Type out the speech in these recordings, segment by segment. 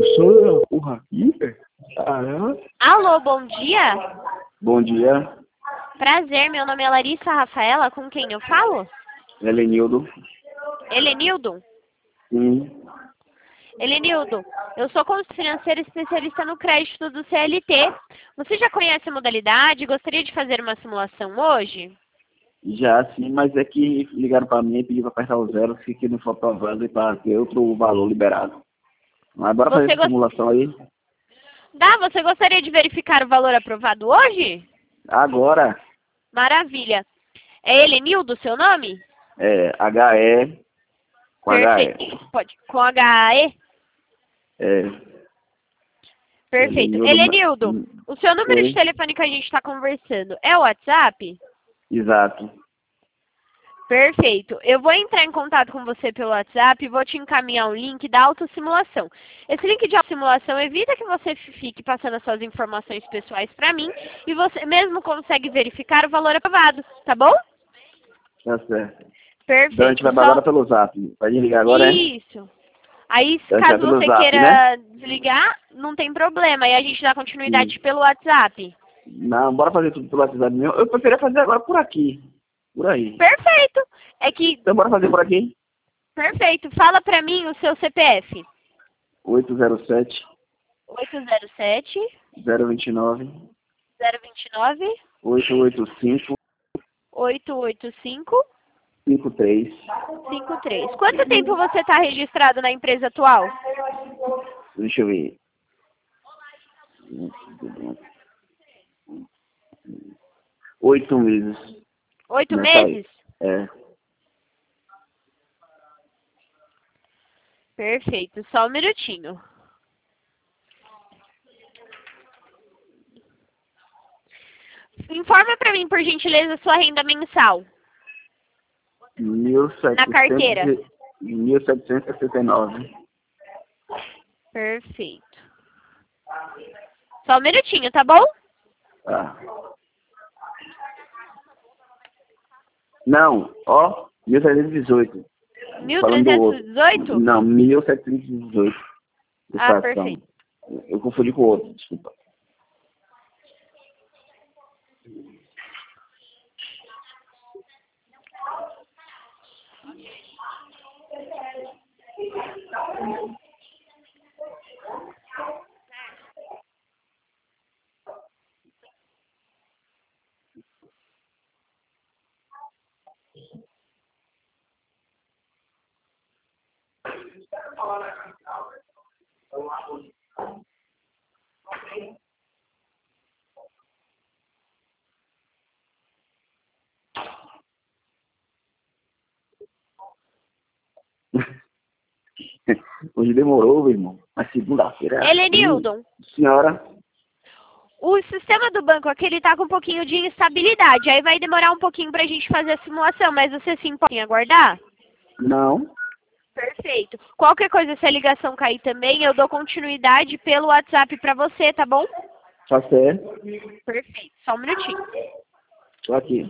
Eu sou o Raquel. Ah, Alô, bom dia. bom dia, Prazer, meu nome é Larissa Rafaela, com quem eu falo? Helenildo. Helenildo? Sim, Helenildo, eu sou consultora financeira especialista no crédito do CLT. Você já conhece a modalidade? Gostaria de fazer uma simulação hoje? já sim, mas é que ligaram para mim e pediram para apertar o zero, que não foi aprovado e para ter outro valor liberado. Mas bora fazer Você essa simulação aí? Você gostaria de verificar o valor aprovado hoje? Agora, Maravilha. É Helenildo seu nome? HE com HE. Perfeito. Pode. Com HE? É, Perfeito. Helenildo. Helenildo, o seu número de Oi, telefone que a gente está conversando é o WhatsApp? exato. Perfeito. Eu vou entrar em contato com você pelo WhatsApp e vou te encaminhar um link da autossimulação. Esse link de autossimulação evita que você fique passando as suas informações pessoais para mim e você mesmo consegue verificar o valor aprovado, tá bom? Tá certo. Então a gente Perfeito. vai agora pelo zap. Vai desligar agora, é? Isso. Aí, Então a gente vai caso pelo você zap, né? queira desligar, não tem problema. Aí a gente dá Sim. continuidade pelo WhatsApp. Não, bora fazer tudo pelo WhatsApp mesmo. Eu preferia fazer agora por aqui. Por aí. Perfeito. É que, Então bora fazer por aqui. perfeito. Fala pra mim o seu CPF. 807 807 029 029 885 885 53. 53. Quanto tempo você está registrado na empresa atual? Deixa eu ver. 8 meses. 8 Nessa aí. meses? É. Perfeito. Só um minutinho. Informa para mim, por gentileza, sua renda mensal na carteira. 1769. Perfeito. Só um minutinho, tá bom? Tá. Não, ó, 1718. Falando do outro. 1318? Não, 1718. Ah, Estação. perfeito. Eu confundi com o outro, desculpa. Hoje demorou, meu irmão. Mas segunda-feira é assim. Helenildo, Senhora, o sistema do banco aqui, ele tá com um pouquinho de instabilidade. Aí vai demorar um pouquinho pra gente fazer a simulação, mas você sim pode aguardar? não. Perfeito. Qualquer coisa, se a ligação cair também, eu dou continuidade pelo WhatsApp pra você, tá bom? Tá certo. Perfeito. Só um minutinho. Tô aqui.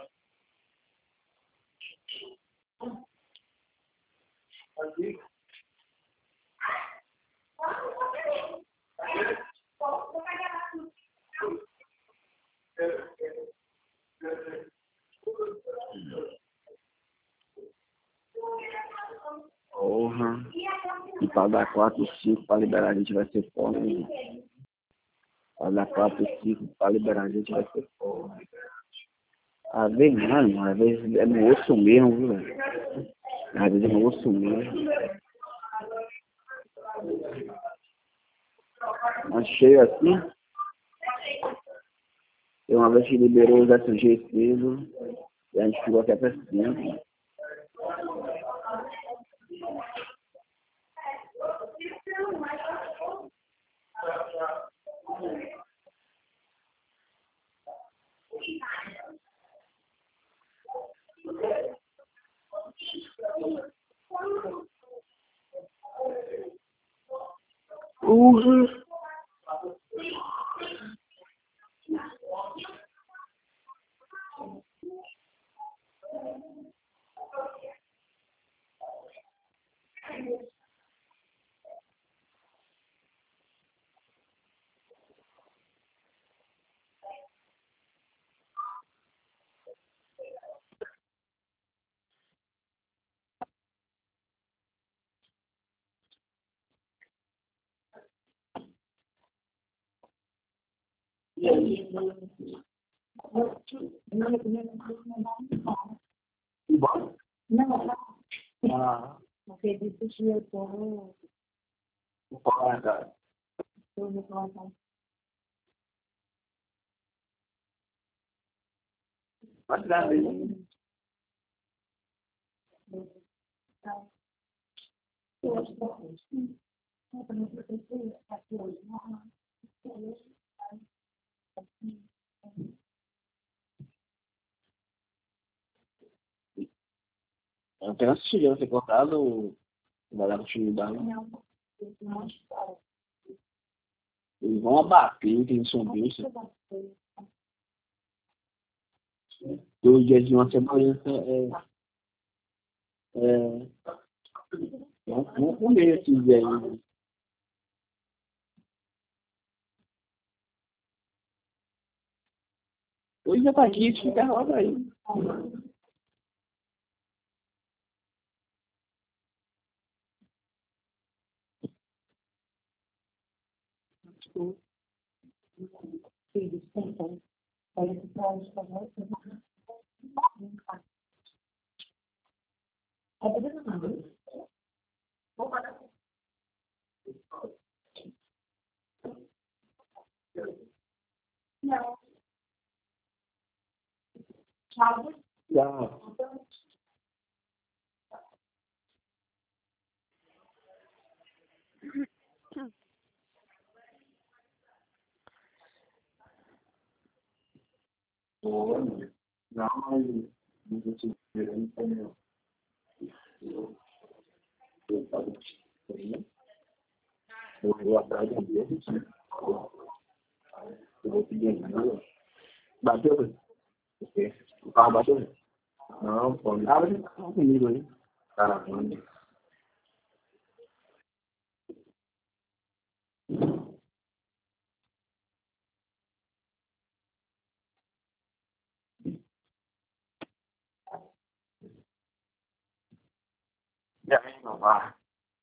Porra. E pra dar 4 e 5 pra liberar a gente vai ser foda, hein? Pra dar 4 e 5 pra liberar a gente vai ser foda. Às vezes, mano, às vezes é no osso mesmo, viu, velho? Às vezes é no osso mesmo. Mas cheio assim, tem uma vez que liberou os SG cedo, e a gente ficou aqui até sempre. Uhum. Embora? Não, Ah, porque disse que eu tô vou falar, cara. reclamando. Mas dá mesmo. Eu acho que é isso. Eu também preciso aqui hoje. Eu tenho assistido ser cortado, vai dar continuidade. Eles vão abater, tem sombrio. 2 dias de uma semana vamos comer esses aí. Hoje já tá aqui, fica roda aí. Filhos, tentam. Olha que pode fazer. É verdade. Não. Tchau. Já. Não, mas não vou te dizer, não tem não. Eu tava eu vou atrás de Deus. Eu vou pedir ajuda. Bateu, velho? O carro bateu, velho? Não, pô, não tava de carro comigo aí. Tá, mano. E aí, não vai.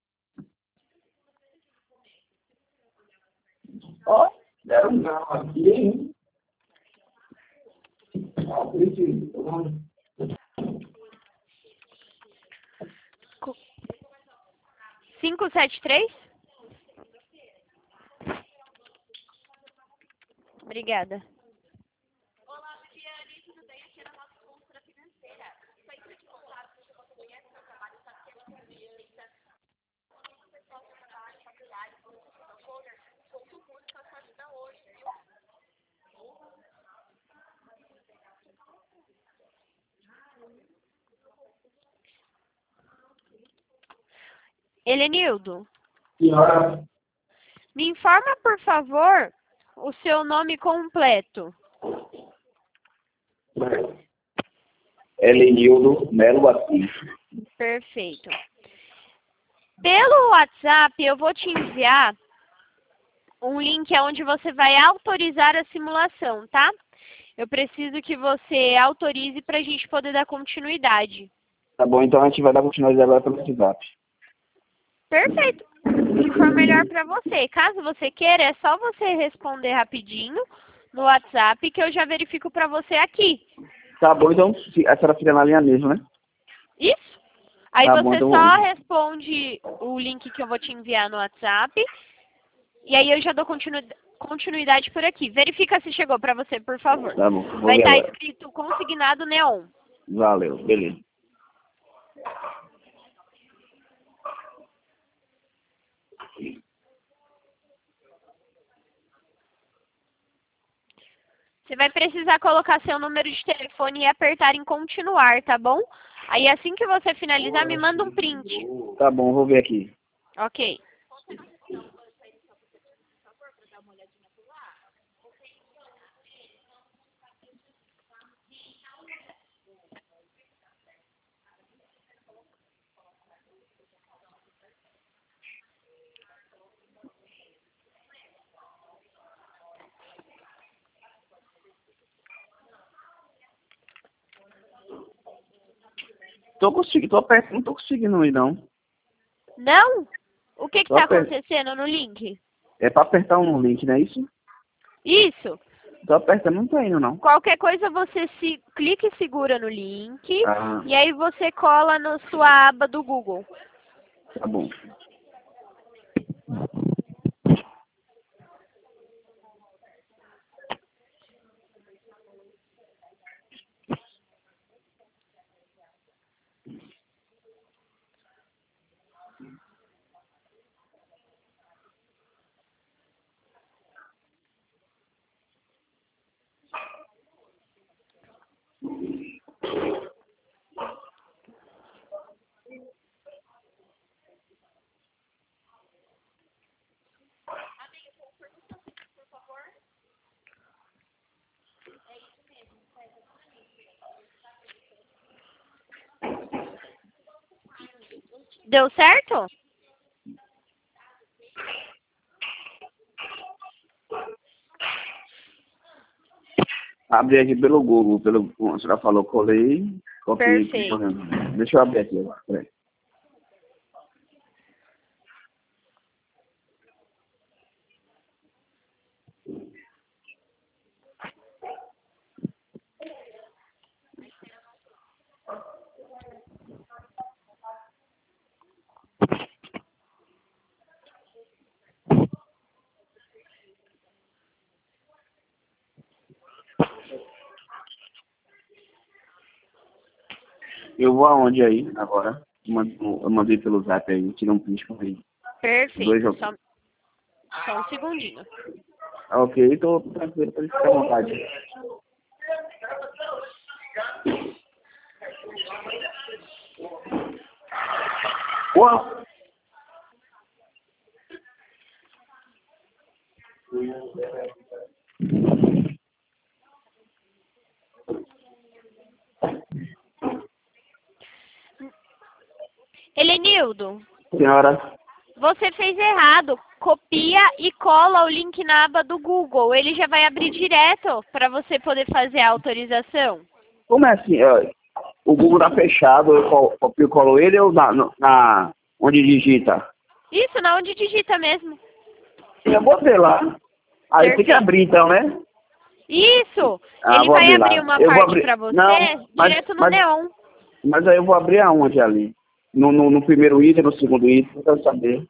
Ó, deram um carro aqui, hein? Ó, por isso, 573? Obrigada. Helenildo, senhora, me informa, por favor, o seu nome completo. Helenildo Melo Assis. Perfeito. Pelo WhatsApp, eu vou te enviar um link onde você vai autorizar a simulação, tá? Eu preciso que você autorize para a gente poder dar continuidade. Tá bom, então a gente vai dar continuidade agora pelo WhatsApp. Perfeito. O que for melhor para você. Caso você queira, é só você responder rapidinho no WhatsApp que eu já verifico para você aqui. Tá bom, então a senhora fica na linha mesmo, né? Isso? Aí Tá você bom, então só responde o link que eu vou te enviar no WhatsApp. E aí eu já dou continuidade por aqui. Verifica se chegou para você, por favor. Tá bom, vou Vai ver estar agora. escrito consignado neon. Valeu, beleza. Você vai precisar colocar seu número de telefone e apertar em continuar, tá bom? Aí assim que você finalizar, me manda um print. Tá bom, vou ver aqui. Ok. Tô apertando, não tô conseguindo ir, não. Não? O que Tô tá aper- acontecendo no link? É pra apertar um link, não é isso? Isso. Tô apertando, não tô indo, não. Qualquer coisa você clica e segura no link. Ah, E aí você cola na sua aba do Google. tá bom. Deu certo? Abri aqui pelo Google, como a senhora falou, colei, copiei. Perfeito. Deixa eu abrir aqui agora, peraí. Eu vou aonde aí, agora? Eu mandei pelo zap aí, tira um print com aí. Perfeito. Só um segundinho. Ah, ok, tô tranquilo pra ele ficar à vontade. Uau! Helenildo, Senhora, você fez errado. Copia e cola o link na aba do Google. Ele já vai abrir direto para você poder fazer a autorização. como é assim? O Google tá fechado, eu copio e colo ele ou onde digita? Isso, na onde digita mesmo. Sim, eu botei lá. Aí tem que Perfeito. abrir então, né? Isso. Ah, Ele vou vai abrir lá. abrir uma Eu vou parte abrir. para você Não, direto no Neon. mas aí eu vou abrir aonde ali? No primeiro item, no segundo item, eu quero saber.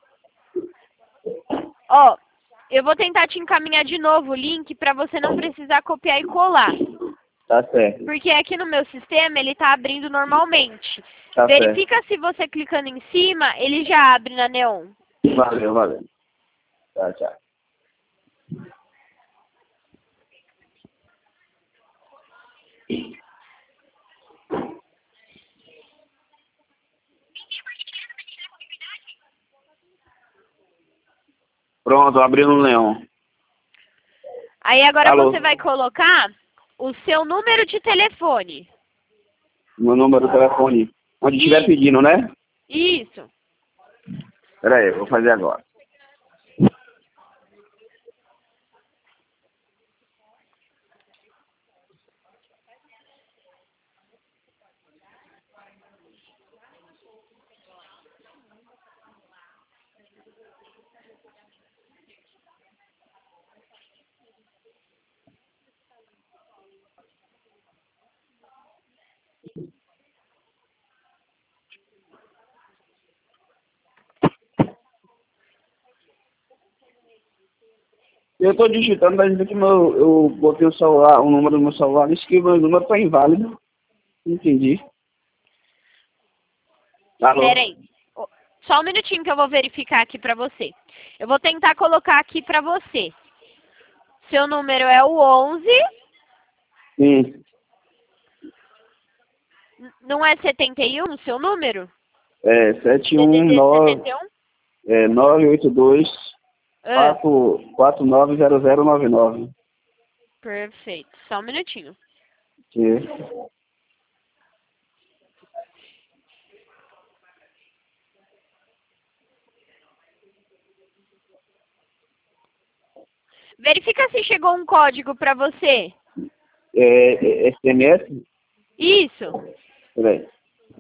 Ó, eu vou tentar te encaminhar de novo o link para você não precisar copiar e colar. Tá certo, Porque aqui no meu sistema ele tá abrindo normalmente. tá certo. Verifica se você clicando em cima, ele já abre na Neon. Valeu, valeu. Tchau, tchau. Pronto, abriu no Leão. Aí agora Alô? você vai colocar o seu número de telefone. Meu número do telefone. Onde estiver pedindo, né? Isso. Pera aí, eu vou fazer agora. Eu tô digitando, mas que eu botei o número do meu celular, disse que o meu número tá inválido. Não entendi. Alô? Pera aí. Só um minutinho que eu vou verificar aqui pra você. Eu vou tentar colocar aqui pra você. Seu número é o 11. Sim. Não é 71 seu número? É, DDD 719, 71? 982 Ah, 490099. perfeito. Só um minutinho. Que Verifica se chegou um código pra você. SMS? Isso. Peraí.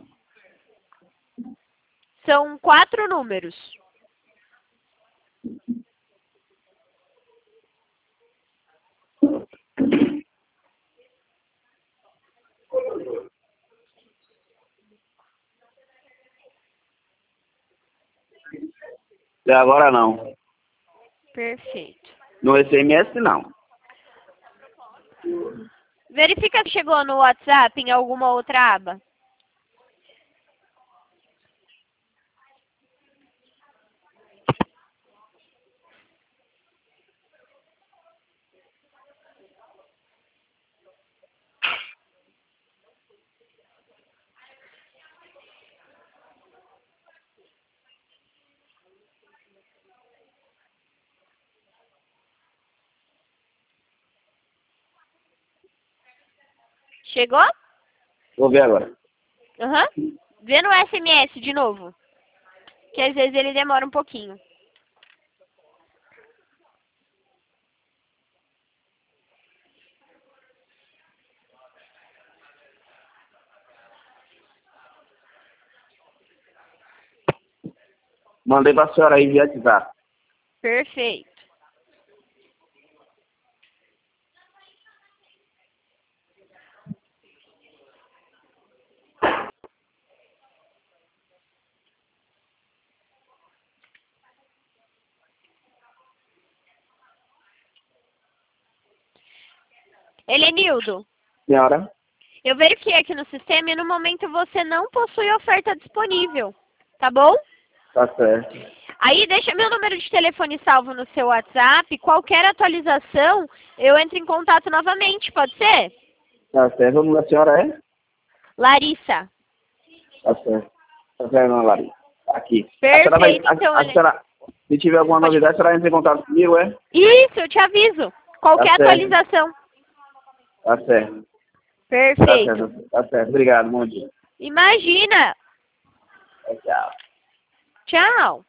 São 4 números. Até agora não. Perfeito. No SMS não. Verifica se chegou no WhatsApp em alguma outra aba. Chegou? Vou ver agora. Aham. Vê no SMS de novo. Que às vezes ele demora um pouquinho. Mandei pra senhora aí via WhatsApp. Perfeito. Helenildo, Senhora? eu verifiquei aqui no sistema e no momento você não possui oferta disponível. Tá bom? Tá certo. Aí deixa meu número de telefone salvo no seu WhatsApp. Qualquer atualização, eu entro em contato novamente, pode ser? Tá certo. O nome da senhora é? Larissa. Tá certo. Tá certo, não, Larissa. Aqui. Perfeito, então, A senhora, se tiver alguma novidade, a senhora entra em contato comigo, é? Isso, eu te aviso. Qualquer Tá certo. atualização. Tá certo. Tá Perfeito. certo. Tá certo. Obrigado. Bom dia. Imagina. Tchau. Tchau.